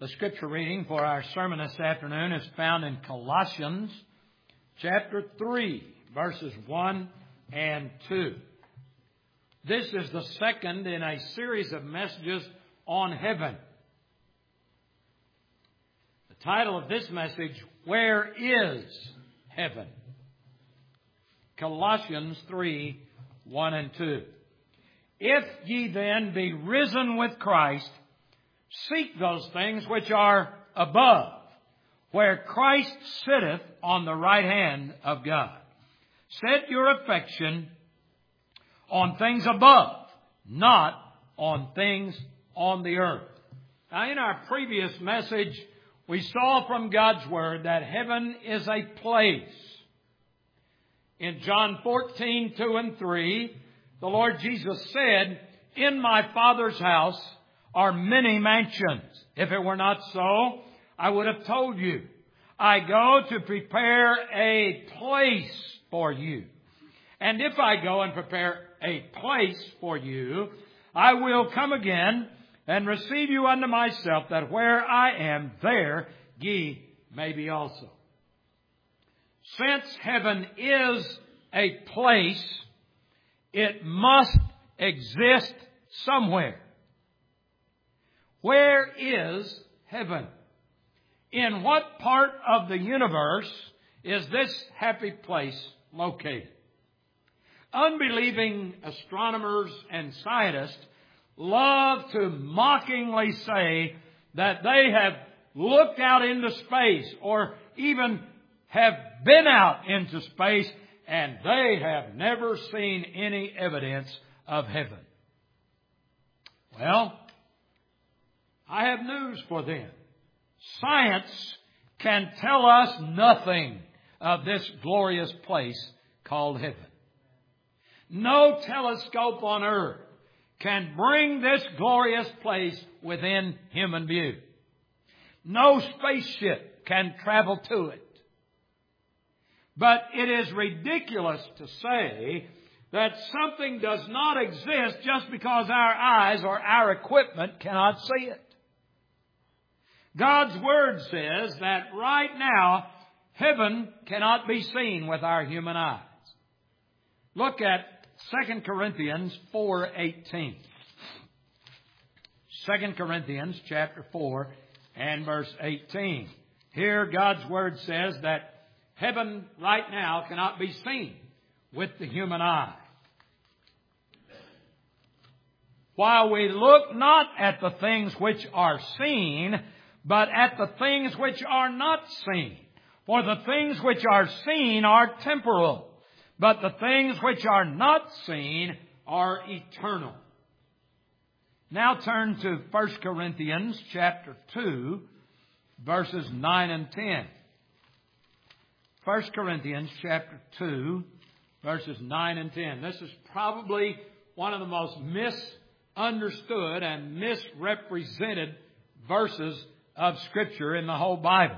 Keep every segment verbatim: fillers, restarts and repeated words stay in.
The scripture reading for our sermon this afternoon is found in Colossians chapter three, verses one and two. This is the second in a series of messages on heaven. The title of this message, Where is Heaven? Colossians three, one and two. If ye then be risen with Christ, seek those things which are above, where Christ sitteth on the right hand of God. Set your affection on things above, not on things on the earth. Now, in our previous message, we saw from God's Word that heaven is a place. In John fourteen, two and three, the Lord Jesus said, "In my Father's house are many mansions. If it were not so, I would have told you. I go to prepare a place for you. And if I go and prepare a place for you, I will come again and receive you unto myself, that where I am, there ye may be also." Since heaven is a place, it must exist somewhere. Where is heaven? In what part of the universe is this happy place located? Unbelieving astronomers and scientists love to mockingly say that they have looked out into space or even have been out into space and they have never seen any evidence of heaven. Well, I have news for them. Science can tell us nothing of this glorious place called heaven. No telescope on earth can bring this glorious place within human view. No spaceship can travel to it. But it is ridiculous to say that something does not exist just because our eyes or our equipment cannot see it. God's Word says that right now, heaven cannot be seen with our human eyes. Look at Second Corinthians four eighteen. Second Corinthians chapter four and verse eighteen. Here God's Word says that heaven right now cannot be seen with the human eye. While we look not at the things which are seen, but at the things which are not seen. For the things which are seen are temporal, but the things which are not seen are eternal. Now turn to First Corinthians chapter two, verses nine and ten. First Corinthians chapter two, verses nine and ten. This is probably one of the most misunderstood and misrepresented verses of Scripture in the whole Bible.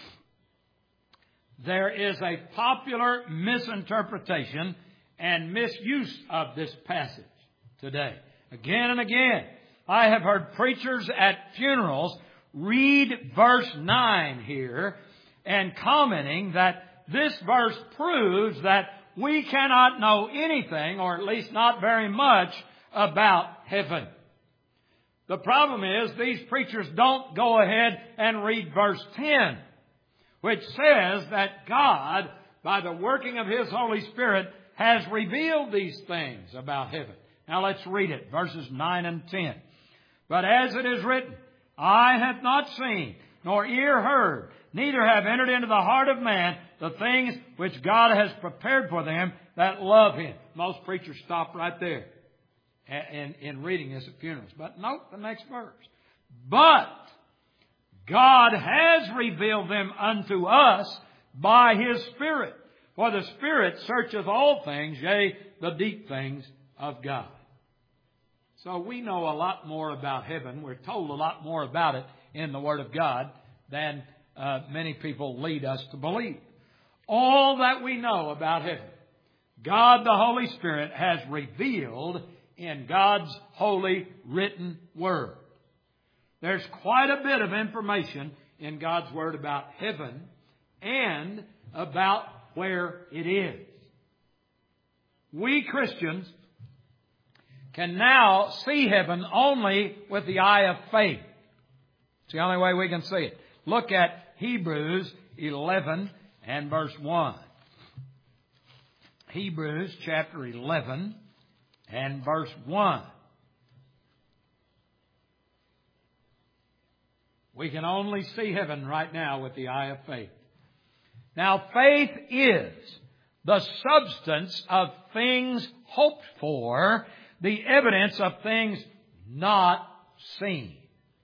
There is a popular misinterpretation and misuse of this passage today. Again and again, I have heard preachers at funerals read verse nine here and commenting that this verse proves that we cannot know anything, or at least not very much, about heaven. The problem is these preachers don't go ahead and read verse ten, which says that God, by the working of His Holy Spirit, has revealed these things about heaven. Now let's read it, verses nine and ten. "But as it is written, eye hath not seen, nor ear heard, neither have entered into the heart of man the things which God has prepared for them that love Him." Most preachers stop right there in, in reading this at funerals. But note the next verse. "But God has revealed them unto us by His Spirit. For the Spirit searcheth all things, yea, the deep things of God." So we know a lot more about heaven. We're told a lot more about it in the Word of God than uh, many people lead us to believe. All that we know about heaven, God the Holy Spirit has revealed in God's holy written Word. There's quite a bit of information in God's Word about heaven and about where it is. We Christians can now see heaven only with the eye of faith. It's the only way we can see it. Look at Hebrews eleven and verse one. Hebrews chapter eleven and verse one. We can only see heaven right now with the eye of faith. Now, faith is the substance of things hoped for, the evidence of things not seen.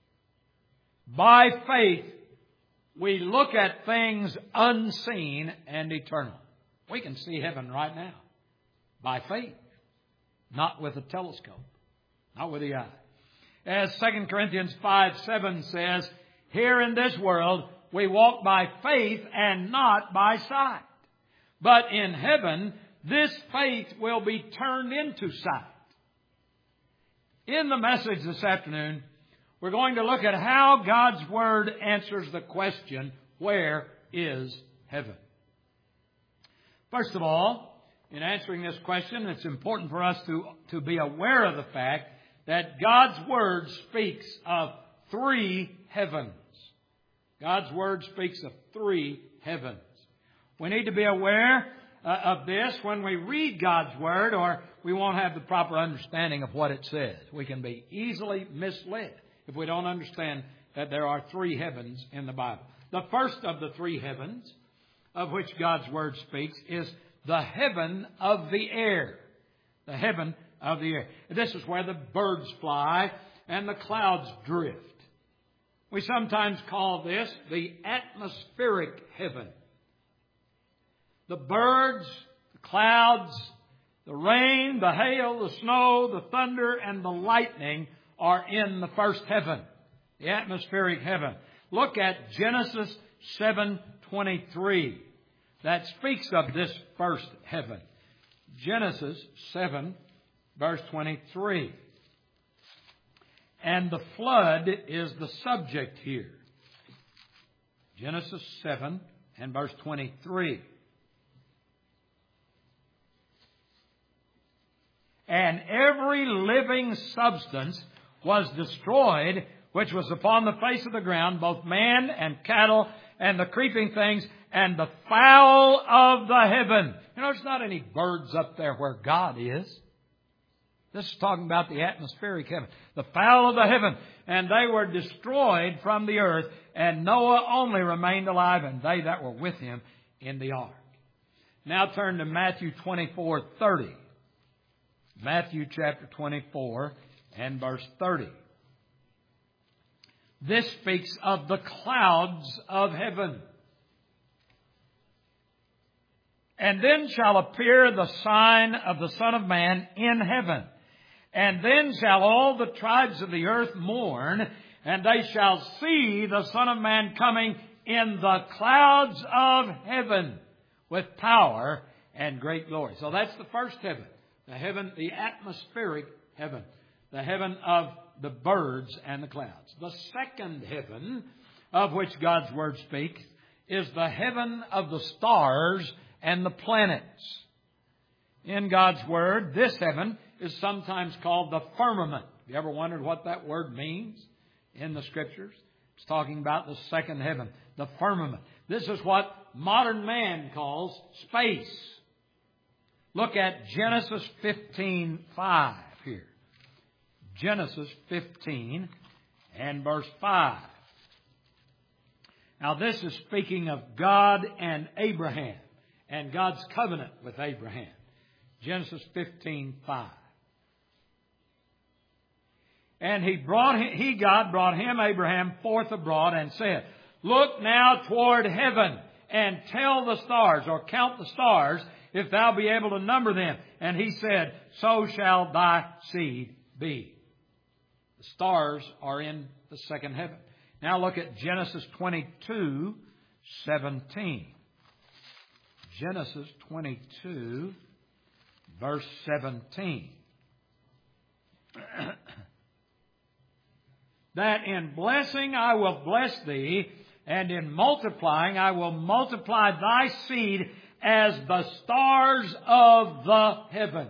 By faith, we look at things unseen and eternal. We can see heaven right now by faith, not with a telescope, not with the eye. As Second Corinthians five seven says, here in this world we walk by faith and not by sight. But in heaven, this faith will be turned into sight. In the message this afternoon, we're going to look at how God's Word answers the question, where is heaven? First of all, in answering this question, it's important for us to, to be aware of the fact that God's Word speaks of three heavens. God's Word speaks of three heavens. We need to be aware uh, of this when we read God's Word, or we won't have the proper understanding of what it says. We can be easily misled if we don't understand that there are three heavens in the Bible. The first of the three heavens of which God's Word speaks is the heaven of the air. The heaven of the air. This is where the birds fly and the clouds drift. We sometimes call this the atmospheric heaven. The birds, the clouds, the rain, the hail, the snow, the thunder, and the lightning are in the first heaven, the atmospheric heaven. Look at Genesis seven twenty-three. That speaks of this first heaven. Genesis seven, verse twenty-three. And the flood is the subject here. Genesis seven and verse twenty-three. And every living substance was destroyed, which was upon the face of the ground, both man and cattle and the creeping things and the fowl of the heaven. You know, there's not any birds up there where God is. This is talking about the atmospheric heaven. The fowl of the heaven. And they were destroyed from the earth. And Noah only remained alive, and they that were with him in the ark. Now turn to Matthew twenty-four thirty. Matthew chapter twenty-four and verse thirty. This speaks of the clouds of heaven. And then shall appear the sign of the Son of Man in heaven. And then shall all the tribes of the earth mourn, and they shall see the Son of Man coming in the clouds of heaven with power and great glory. So that's the first heaven. The heaven, the atmospheric heaven. The heaven of the birds and the clouds. The second heaven of which God's Word speaks is the heaven of the stars and the planets. In God's Word, this heaven is sometimes called the firmament. Have you ever wondered what that word means in the Scriptures? It's talking about the second heaven, the firmament. This is what modern man calls space. Look at Genesis fifteen five here. Genesis fifteen and verse five. Now this is speaking of God and Abraham and God's covenant with Abraham. Genesis fifteen five. And he brought him, he, God, brought him, Abraham, forth abroad and said, Look now toward heaven and tell the stars, or count the stars, if thou be able to number them. And he said, So shall thy seed be. The stars are in the second heaven. Now look at Genesis twenty-two seventeen. Genesis twenty-two, verse seventeen. that in blessing I will bless thee, and in multiplying I will multiply thy seed as the stars of the heaven.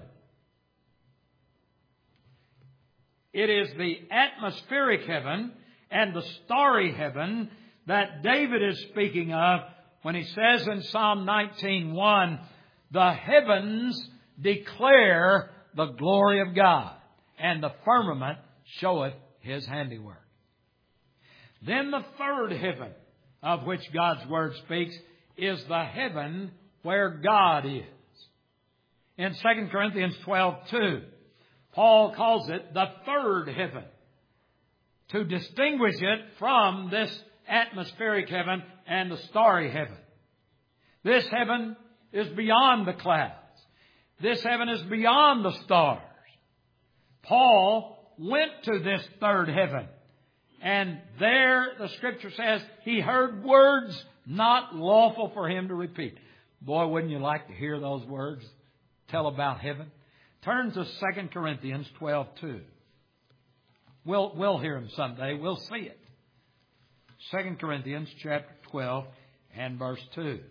It is the atmospheric heaven and the starry heaven that David is speaking of when he says in Psalm nineteen one, the heavens declare the glory of God, and the firmament showeth His handiwork. Then the third heaven of which God's Word speaks is the heaven where God is. In Second Corinthians twelve two, Paul calls it the third heaven to distinguish it from this atmospheric heaven and the starry heaven. This heaven is beyond the clouds. This heaven is beyond the stars. Paul went to this third heaven, and there the Scripture says he heard words not lawful for him to repeat. Boy, wouldn't you like to hear those words tell about heaven? Turn to Second Corinthians twelve two. We'll, we'll hear him someday. We'll see it. Second Corinthians chapter twelve and verse two.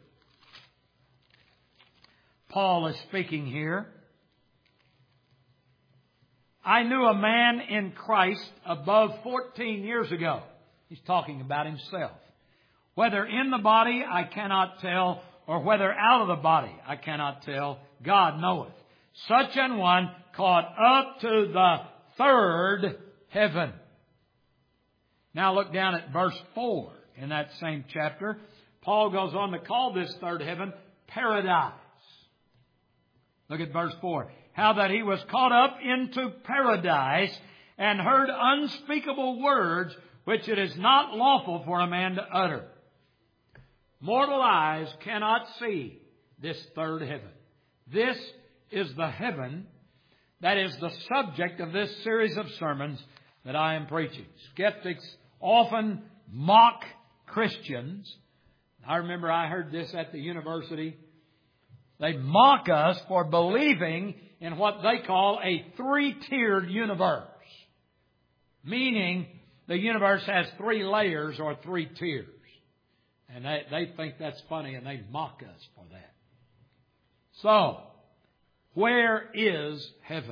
Paul is speaking here. I knew a man in Christ above fourteen years ago. He's talking about himself. Whether in the body, I cannot tell, or whether out of the body, I cannot tell. God knoweth. Such an one caught up to the third heaven. Now look down at verse four in that same chapter. Paul goes on to call this third heaven paradise. Look at verse four. How that he was caught up into paradise and heard unspeakable words which it is not lawful for a man to utter. Mortal eyes cannot see this third heaven. This is the heaven that is the subject of this series of sermons that I am preaching. Skeptics often mock Christians. I remember I heard this at the university. They mock us for believing in what they call a three-tiered universe. Meaning the universe has three layers or three tiers. And they, they think that's funny and they mock us for that. So, where is heaven?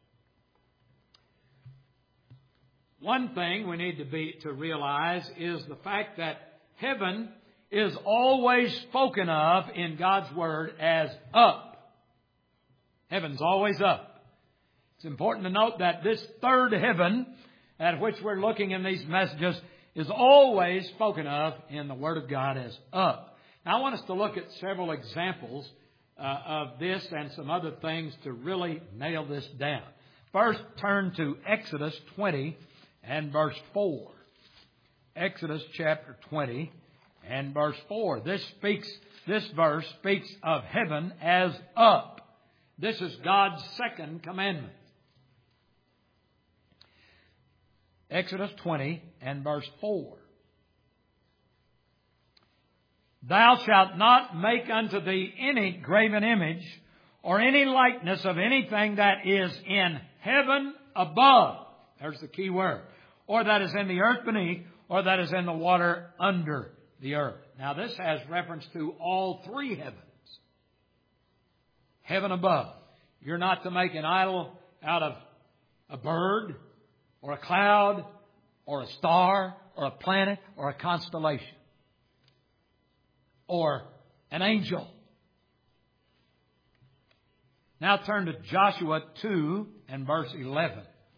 One thing we need to be to realize is the fact that heaven is always spoken of in God's Word as up. Heaven's always up. It's important to note that this third heaven at which we're looking in these messages is always spoken of in the Word of God as up. Now I want us to look at several examples uh, of this and some other things to really nail this down. First, turn to Exodus twenty and verse four. Exodus chapter twenty and verse four. This speaks, this verse speaks of heaven as up. This is God's second commandment. Exodus twenty and verse four. Thou shalt not make unto thee any graven image or any likeness of anything that is in heaven above. There's the key word. Or that is in the earth beneath, or that is in the water under the earth. Now this has reference to all three heavens. Heaven above. You're not to make an idol out of a bird or a cloud or a star or a planet or a constellation or an angel. Now turn to Joshua two and verse eleven.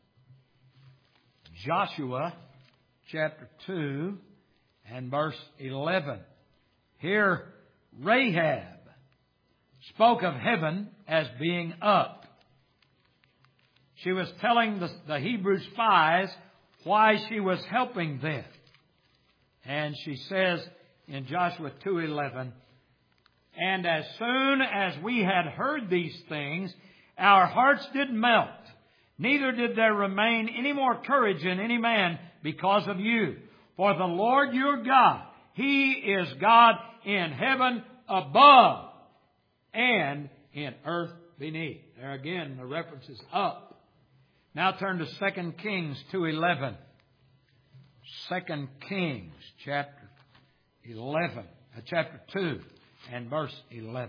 Joshua chapter two and verse eleven. Here Rahab spoke of heaven as being up. She was telling the, the Hebrew spies why she was helping them. And she says in Joshua two eleven, and as soon as we had heard these things, our hearts did melt. Neither did there remain any more courage in any man because of you. For the Lord your God, He is God in heaven above and in earth beneath. There again, the reference is up. Now turn to Second Kings two eleven. Second Kings chapter eleven, uh, chapter two and verse eleven.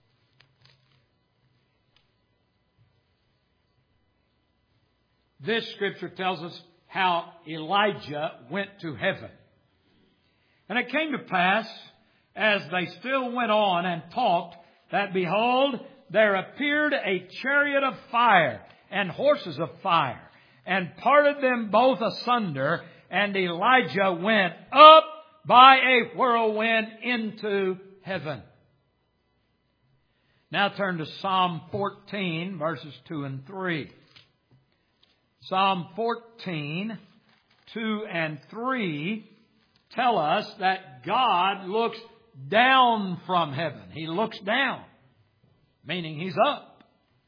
This scripture tells us how Elijah went to heaven. And it came to pass, as they still went on and talked, that behold, there appeared a chariot of fire and horses of fire, and parted them both asunder, and Elijah went up by a whirlwind into heaven. Now turn to Psalm fourteen, verses two and three. Psalm fourteen, two and three tell us that God looks down from heaven. He looks down, meaning He's up.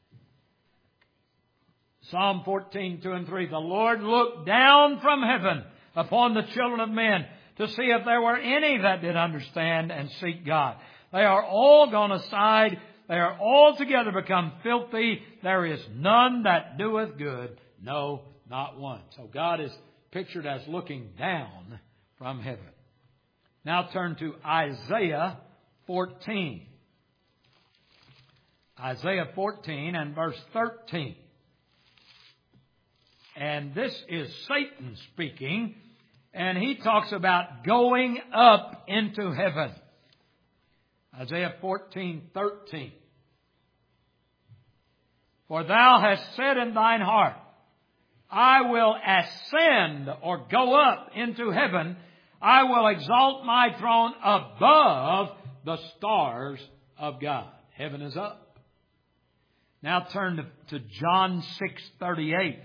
Psalm fourteen, two and three. The Lord looked down from heaven upon the children of men to see if there were any that did understand and seek God. They are all gone aside. They are altogether become filthy. There is none that doeth good. No, not one. So God is pictured as looking down from heaven. Now turn to Isaiah fourteen. Isaiah fourteen and verse thirteen. And this is Satan speaking, and he talks about going up into heaven. Isaiah fourteen, thirteen. For thou hast said in thine heart, I will ascend or go up into heaven. I will exalt my throne above the stars of God. Heaven is up. Now turn to, to John six thirty-eight.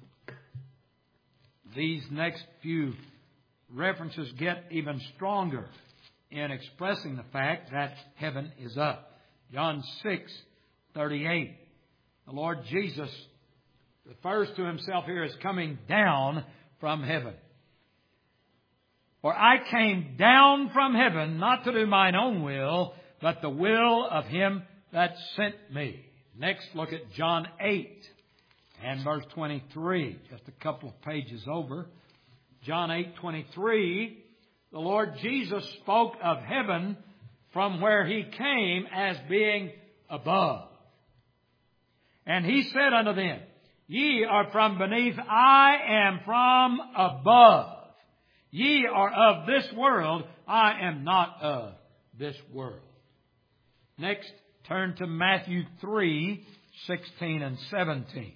These next few references get even stronger in expressing the fact that heaven is up. John six thirty-eight. The Lord Jesus refers to Himself here as coming down from heaven. For I came down from heaven not to do mine own will, but the will of Him that sent me. Next, look at John eight and verse twenty-three. Just a couple of pages over. John eight twenty-three. The Lord Jesus spoke of heaven from where He came as being above. And He said unto them, Ye are from beneath, I am from above. Ye are of this world, I am not of this world. Next, turn to Matthew three, sixteen and seventeen.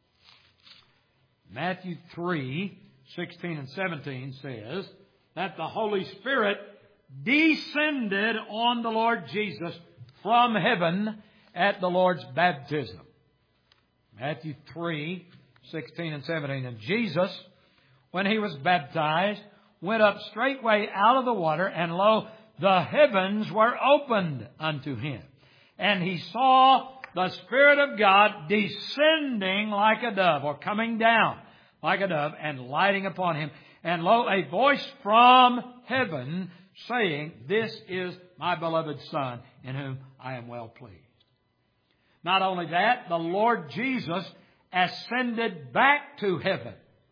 Matthew three, sixteen and seventeen says that the Holy Spirit descended on the Lord Jesus from heaven at the Lord's baptism. Matthew three, sixteen and seventeen. And Jesus, when He was baptized, went up straightway out of the water, and lo, the heavens were opened unto Him. And He saw the Spirit of God descending like a dove, or coming down like a dove, and lighting upon Him. And lo, a voice from heaven saying, This is my beloved Son, in whom I am well pleased. Not only that, the Lord Jesus ascended back to heaven.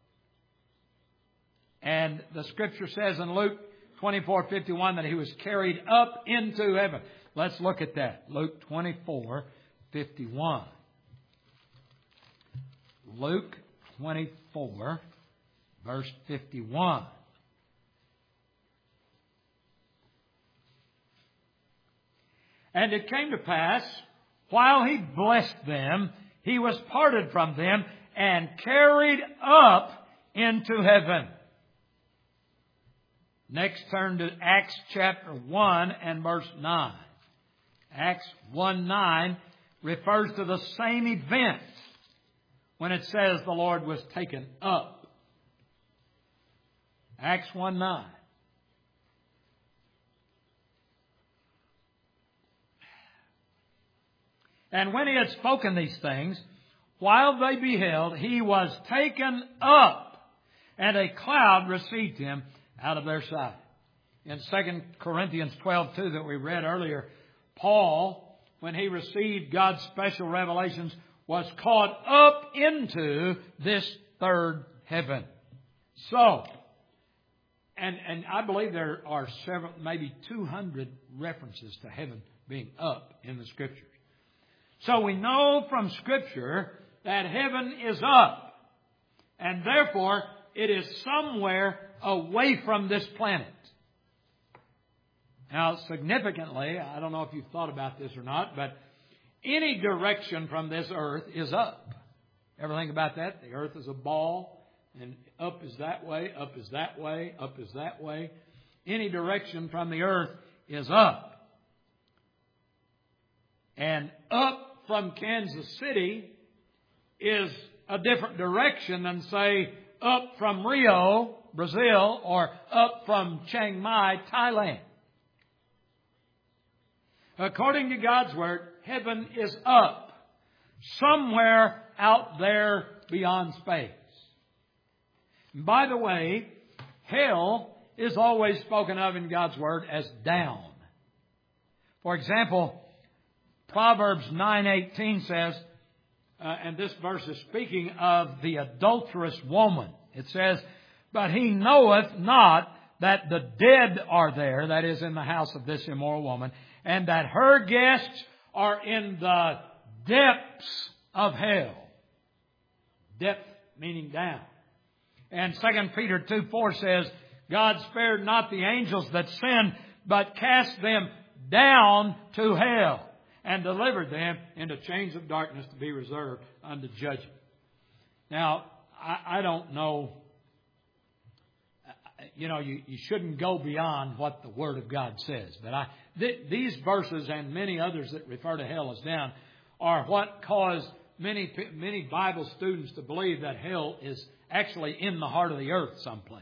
And the Scripture says in Luke twenty-four fifty-one that He was carried up into heaven. Let's look at that. Luke twenty-four fifty-one. Luke twenty-four, verse fifty-one. And it came to pass, while He blessed them, He was parted from them and carried up into heaven. Next, turn to Acts chapter one and verse nine. Acts one nine refers to the same event when it says the Lord was taken up. Acts one nine. And when He had spoken these things, while they beheld, He was taken up, and a cloud received Him out of their sight. In Second Corinthians twelve two that we read earlier, Paul, when he received God's special revelations, was caught up into this third heaven. So, and, and I believe there are several, maybe two hundred references to heaven being up in the Scriptures. So we know from Scripture that heaven is up. And therefore, it is somewhere away from this planet. Now, significantly, I don't know if you've thought about this or not, but any direction from this earth is up. Ever think about that? The earth is a ball, and up is that way, up is that way, up is that way. Any direction from the earth is up. And up from Kansas City is a different direction than, say, up from Rio, Brazil, or up from Chiang Mai, Thailand. According to God's Word, heaven is up, somewhere out there beyond space. And by the way, hell is always spoken of in God's Word as down. For example, Proverbs nine eighteen says, uh, and this verse is speaking of the adulterous woman. It says, "But he knoweth not that the dead are there," that is, in the house of this immoral woman, "and that her guests are in the depths of hell." Depth meaning down. And Second Peter two four says, "God spared not the angels that sinned, but cast them down to hell, and delivered them into chains of darkness to be reserved unto judgment." Now, I, I don't know, you know, you, you shouldn't go beyond what the Word of God says. But I, th- these verses and many others that refer to hell as down are what caused many, many Bible students to believe that hell is actually in the heart of the earth someplace.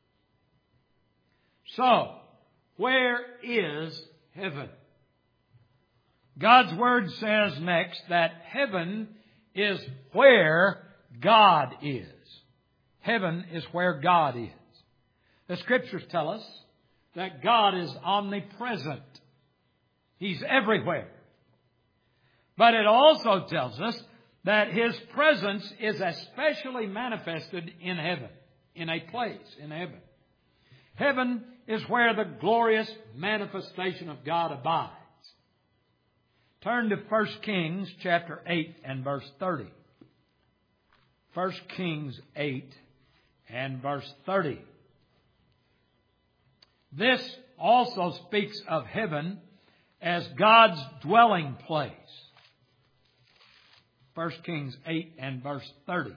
So, where is heaven? God's Word says next that heaven is where God is. Heaven is where God is. The Scriptures tell us that God is omnipresent. He's everywhere. But it also tells us that His presence is especially manifested in heaven, in a place in heaven. Heaven is where the glorious manifestation of God abides. Turn to First Kings chapter eight and verse thirty. First Kings eight and verse thirty. This also speaks of heaven as God's dwelling place. First Kings eight and verse thirty.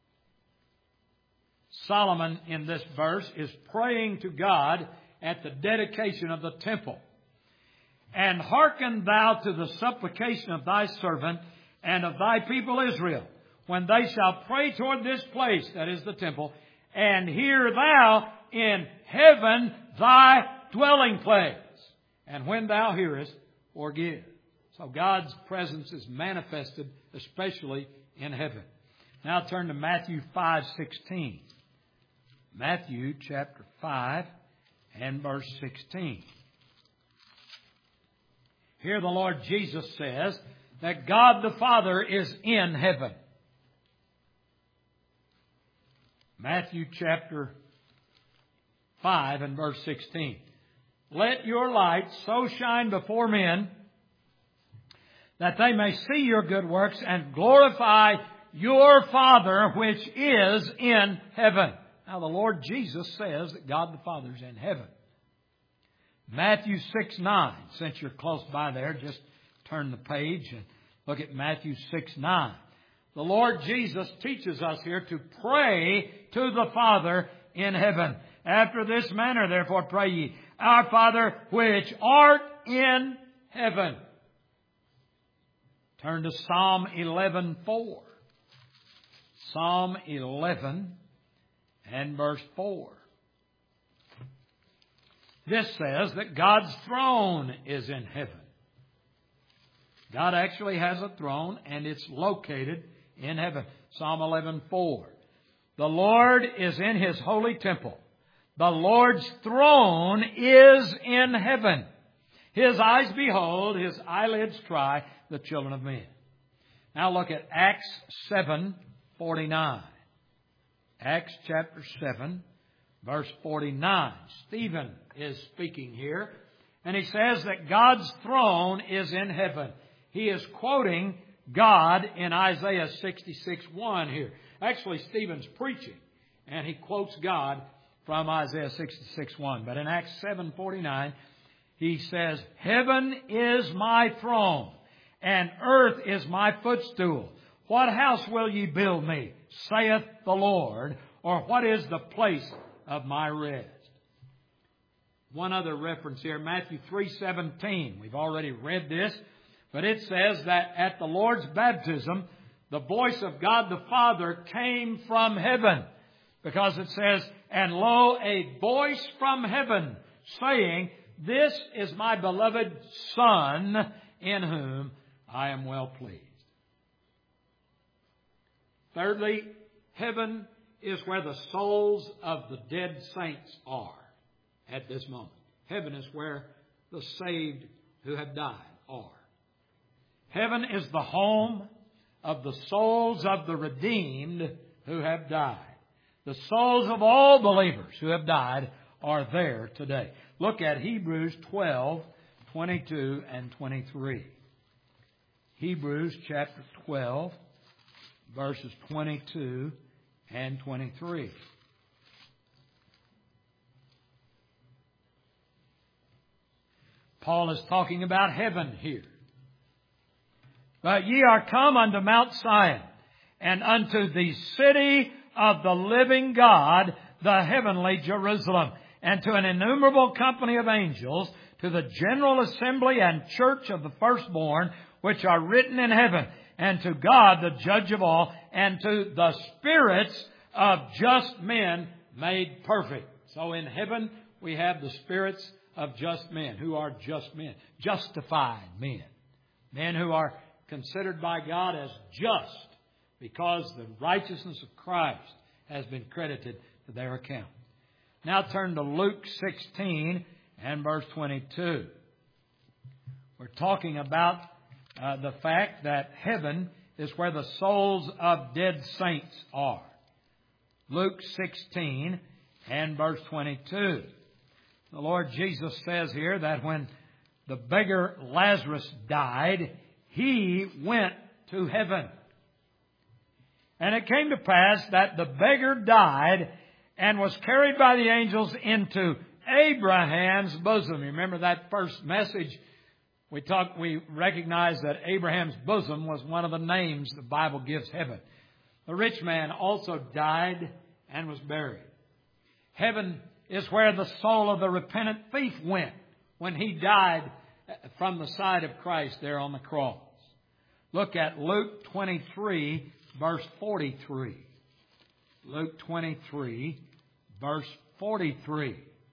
Solomon in this verse is praying to God at the dedication of the temple. "And hearken thou to the supplication of thy servant and of thy people Israel, when they shall pray toward this place," that is the temple, "and hear thou in heaven thy dwelling place. And when thou hearest, forgive." So God's presence is manifested especially in heaven. Now turn to Matthew five sixteen. Matthew chapter five and verse sixteen. Here the Lord Jesus says that God the Father is in heaven. Matthew chapter five and verse sixteen. "Let your light so shine before men that they may see your good works and glorify your Father which is in heaven." Now the Lord Jesus says that God the Father is in heaven. Matthew six nine. Since you're close by there, just turn the page and look at Matthew six nine. The Lord Jesus teaches us here to pray to the Father in heaven. "After this manner, therefore, pray ye, Our Father which art in heaven." Turn to Psalm eleven four. Psalm eleven and verse four. This says that God's throne is in heaven. God actually has a throne, and it's located in heaven. Psalm eleven four. "The Lord is in His holy temple. The Lord's throne is in heaven. His eyes behold, His eyelids try the children of men." Now look at Acts seven forty-nine. Acts chapter seven, verse forty-nine. Stephen is speaking here, and he says that God's throne is in heaven. He is quoting God in Isaiah sixty-six one here. Actually, Stephen's preaching, and he quotes God from Isaiah sixty-six one. But in Acts seven forty-nine, he says, Heaven is my throne, and earth is my footstool. What house will ye build me, saith the Lord, or what is the place of my rest? One other reference here, Matthew three seventeen. We've already read this, but it says that at the Lord's baptism, the voice of God the Father came from heaven. Because it says, And lo, a voice from heaven, saying, This is my beloved Son, in whom I am well pleased. Thirdly, heaven is where the souls of the dead saints are at this moment. Heaven is where the saved who have died are. Heaven is the home of the souls of the redeemed who have died. The souls of all believers who have died are there today. Look at Hebrews twelve, twenty-two and twenty-three. Hebrews chapter twelve, verses twenty-two and twenty-three. Paul is talking about heaven here. But ye are come unto Mount Sion, and unto the city of the living God, the heavenly Jerusalem, and to an innumerable company of angels, to the general assembly and church of the firstborn, which are written in heaven, and to God, the judge of all, and to the spirits of just men made perfect. So in heaven, we have the spirits of just men. Who are just men? Justified men. Men who are considered by God as just, because the righteousness of Christ has been credited to their account. Now turn to Luke sixteen and verse twenty-two. We're talking about uh, the fact that heaven is where the souls of dead saints are. Luke sixteen and verse twenty-two. The Lord Jesus says here that when the beggar Lazarus died, he went to heaven. And it came to pass that the beggar died and was carried by the angels into Abraham's bosom. Remember that first message we talked, we recognized that Abraham's bosom was one of the names the Bible gives heaven. The rich man also died and was buried. Heaven is where the soul of the repentant thief went when he died from the side of Christ there on the cross. Look at Luke twenty-three, verse forty-three. Luke twenty-three, verse forty-three.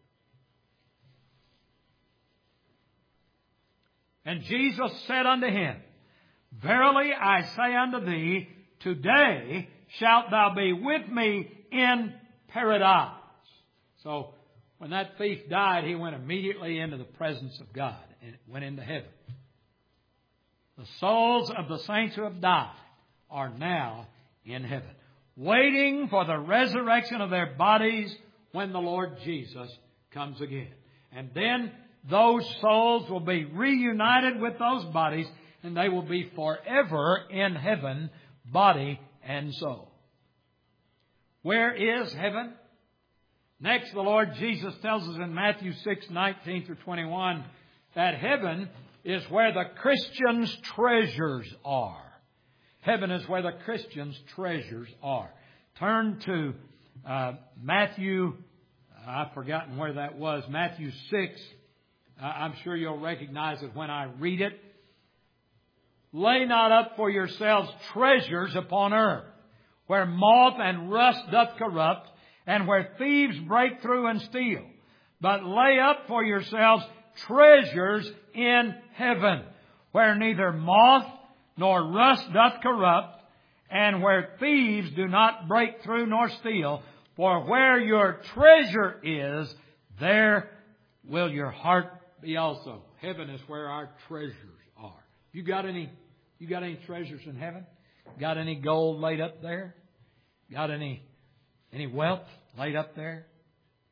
And Jesus said unto him, Verily I say unto thee, today shalt thou be with me in paradise. So when that thief died, he went immediately into the presence of God and went into heaven. The souls of the saints who have died are now in heaven, waiting for the resurrection of their bodies when the Lord Jesus comes again. And then those souls will be reunited with those bodies, and they will be forever in heaven, body and soul. Where is heaven? Next, the Lord Jesus tells us in Matthew six, nineteen through twenty-one, that heaven is where the Christian's treasures are. Heaven is where the Christian's treasures are. Turn to uh, Matthew, I've forgotten where that was, Matthew six. Uh, I'm sure you'll recognize it when I read it. Lay not up for yourselves treasures upon earth, where moth and rust doth corrupt, and where thieves break through and steal. But lay up for yourselves treasures in heaven, where neither moth nor rust doth corrupt, and where thieves do not break through nor steal. For where your treasure is, there will your heart be also. Heaven is where our treasures are. You got any, you got any treasures in heaven? Got any gold laid up there? Got any, any wealth laid up there?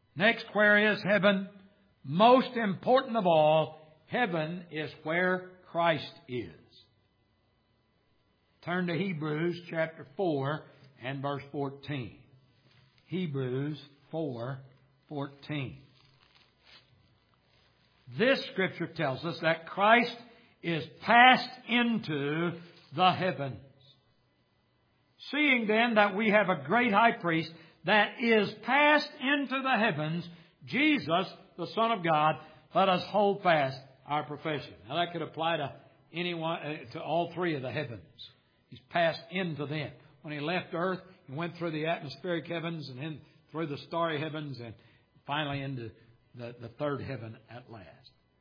Next, where is heaven? Most important of all, heaven is where Christ is. Turn to Hebrews chapter four and verse fourteen. Hebrews four fourteen. This scripture tells us that Christ is passed into the heavens. Seeing then that we have a great high priest that is passed into the heavens, Jesus, the Son of God, let us hold fast our profession. Now that could apply to anyone, uh, to all three of the heavens. He's passed into them. When He left earth, He went through the atmospheric heavens and then through the starry heavens and finally into the, the third heaven at last.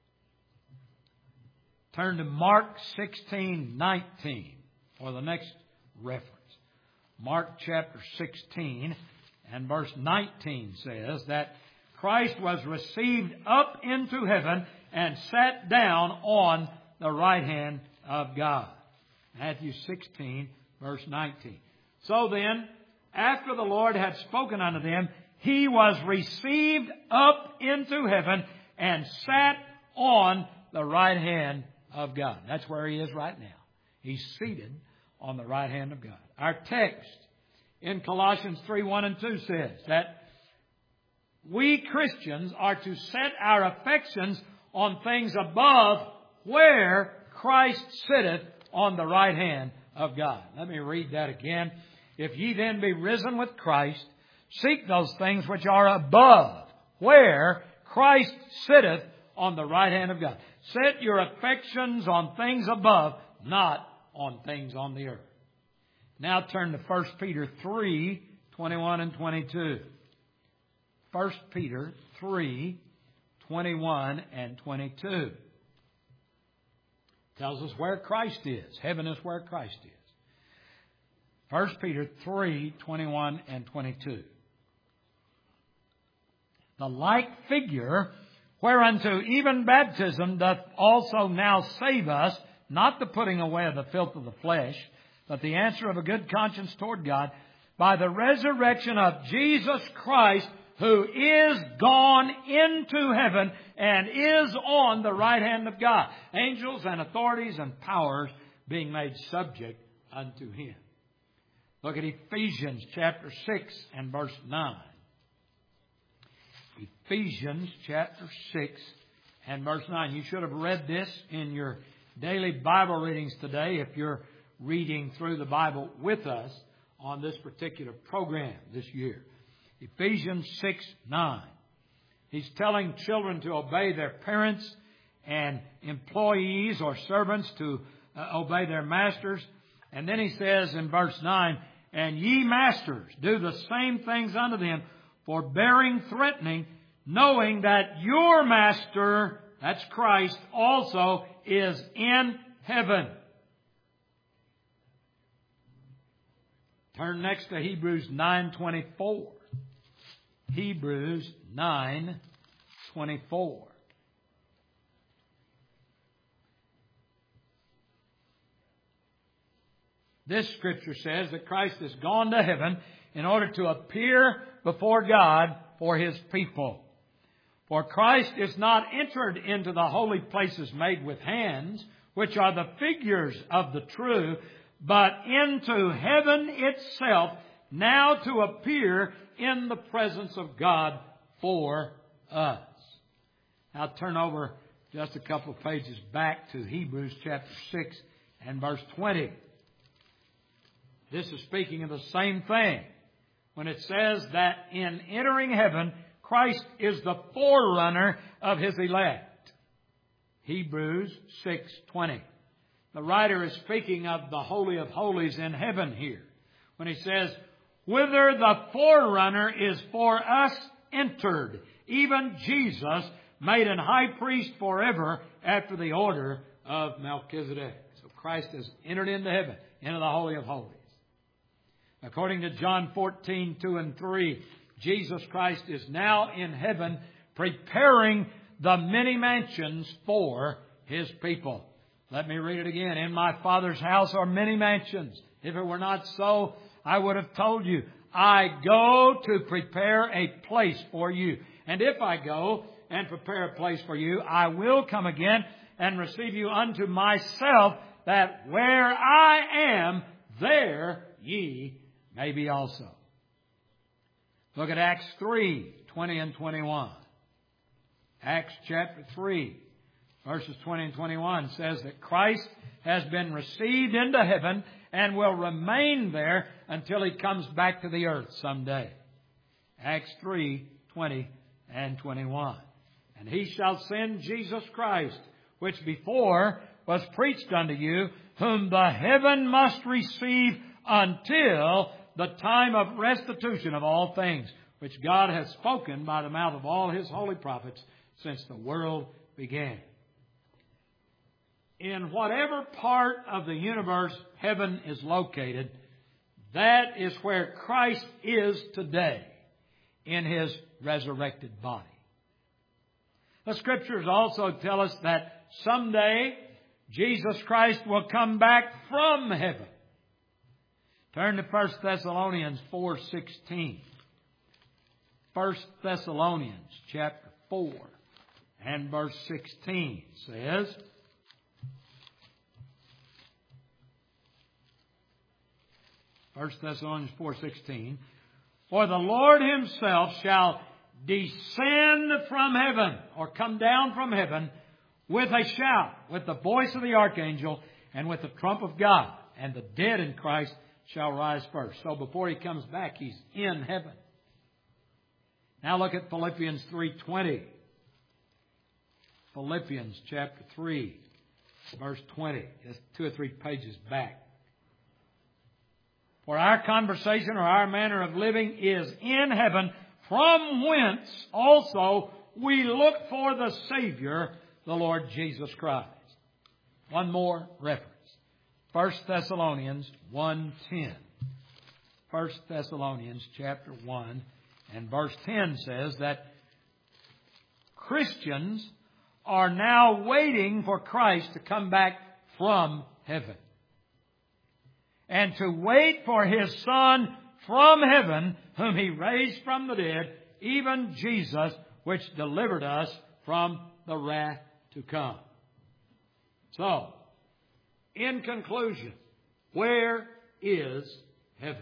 Turn to Mark sixteen nineteen for the next reference. Mark chapter sixteen and verse nineteen says that Christ was received up into heaven and sat down on the right hand of God. Matthew sixteen verse nineteen. So then, after the Lord had spoken unto them, He was received up into heaven and sat on the right hand of God. That's where He is right now. He's seated on the right hand of God. Our text in Colossians three, one and two says that we Christians are to set our affections on things above where Christ sitteth on the right hand of God. Let me read that again. If ye then be risen with Christ, seek those things which are above, where Christ sitteth on the right hand of God. Set your affections on things above, not on things on the earth. Now turn to First Peter three, twenty-one and twenty-two. First Peter three, twenty-one and twenty-two. Tells us where Christ is. Heaven is where Christ is. First Peter three, twenty-one and twenty-two. The like figure whereunto even baptism doth also now save us, not the putting away of the filth of the flesh, but the answer of a good conscience toward God, by the resurrection of Jesus Christ, who is gone into heaven and is on the right hand of God. Angels and authorities and powers being made subject unto Him. Look at Ephesians chapter six and verse nine. Ephesians chapter six and verse nine. You should have read this in your daily Bible readings today if you're reading through the Bible with us on this particular program this year. Ephesians six nine. He's telling children to obey their parents and employees or servants to uh, obey their masters. And then he says in verse nine, and ye masters, do the same things unto them, forbearing, threatening, knowing that your master, that's Christ, also is in heaven. Turn next to Hebrews nine twenty-four. Hebrews nine twenty-four. This scripture says that Christ has gone to heaven in order to appear before God for His people. For Christ is not entered into the holy places made with hands, which are the figures of the true, but into heaven itself, now to appear in the presence of God for us. Now turn over just a couple of pages back to Hebrews chapter six and verse twenty. This is speaking of the same thing when it says that in entering heaven, Christ is the forerunner of His elect. Hebrews six twenty. The writer is speaking of the Holy of Holies in heaven here when he says, whither the forerunner is for us entered, even Jesus, made an high priest forever after the order of Melchizedek. So Christ has entered into heaven, into the Holy of Holies. According to John fourteen, two and three, Jesus Christ is now in heaven preparing the many mansions for His people. Let me read it again. In my Father's house are many mansions. If it were not so, I would have told you, I go to prepare a place for you. And if I go and prepare a place for you, I will come again and receive you unto myself, that where I am, there ye may be also. Look at Acts three, twenty and twenty-one. Acts chapter three, verses twenty and twenty-one says that Christ has been received into heaven and will remain there until He comes back to the earth someday. Acts three, twenty and twenty-one. And He shall send Jesus Christ, which before was preached unto you, whom the heaven must receive until the time of restitution of all things, which God has spoken by the mouth of all His holy prophets since the world began. In whatever part of the universe heaven is located, that is where Christ is today in His resurrected body. The Scriptures also tell us that someday Jesus Christ will come back from heaven. Turn to First Thessalonians four sixteen. First Thessalonians chapter four and verse sixteen says, First Thessalonians four sixteen, for the Lord Himself shall descend from heaven, or come down from heaven, with a shout, with the voice of the archangel, and with the trump of God, and the dead in Christ shall rise first. So before He comes back, He's in heaven. Now look at Philippians three twenty. Philippians chapter three, verse twenty. Just two or three pages back. For our conversation or our manner of living is in heaven, from whence also we look for the Savior, the Lord Jesus Christ. One more reference. First Thessalonians one ten. First Thessalonians chapter one and verse ten says that Christians are now waiting for Christ to come back from heaven. And to wait for His Son from heaven, whom He raised from the dead, even Jesus, which delivered us from the wrath to come. So, in conclusion, where is heaven?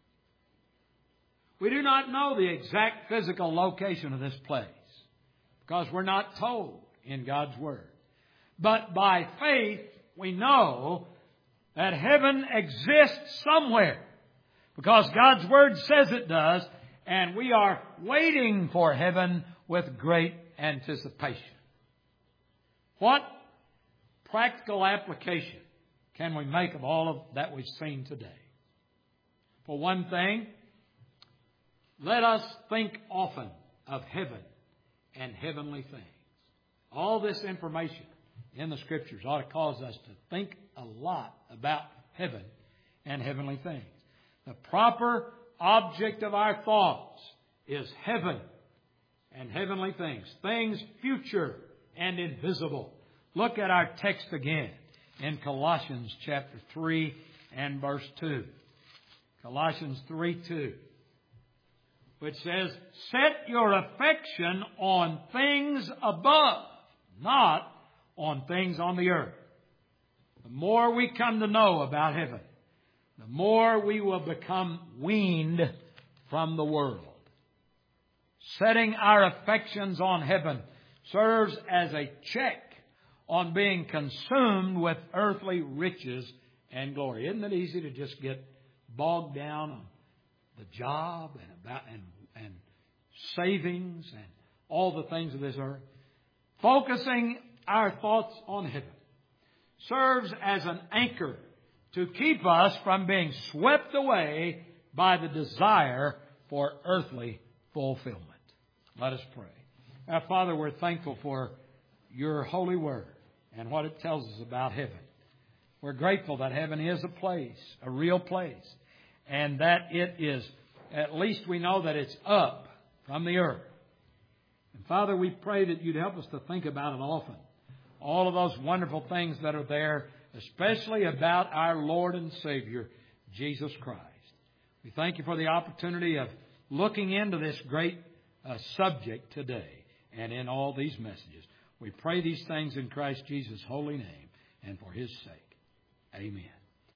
We do not know the exact physical location of this place, because we're not told in God's Word. But by faith, we know that heaven exists somewhere, because God's Word says it does, and we are waiting for heaven with great anticipation. What practical application can we make of all of that we've seen today? For one thing, let us think often of heaven and heavenly things. All this information in the Scriptures ought to cause us to think a lot about heaven and heavenly things. The proper object of our thoughts is heaven and heavenly things, things future and invisible. Look at our text again in Colossians chapter three and verse two. Colossians three two, which says, set your affection on things above, not on things on the earth. The more we come to know about heaven, the more we will become weaned from the world. Setting our affections on heaven serves as a check on being consumed with earthly riches and glory. Isn't it easy to just get bogged down on the job and about and, and savings and all the things of this earth? Focusing our thoughts on heaven serves as an anchor to keep us from being swept away by the desire for earthly fulfillment. Let us pray. Our Father, we're thankful for Your holy word and what it tells us about heaven. We're grateful that heaven is a place, a real place, and that it is, at least we know that it's up from the earth. And Father, we pray that You'd help us to think about it often. All of those wonderful things that are there, especially about our Lord and Savior, Jesus Christ. We thank You for the opportunity of looking into this great uh, subject today and in all these messages. We pray these things in Christ Jesus' holy name and for His sake. Amen.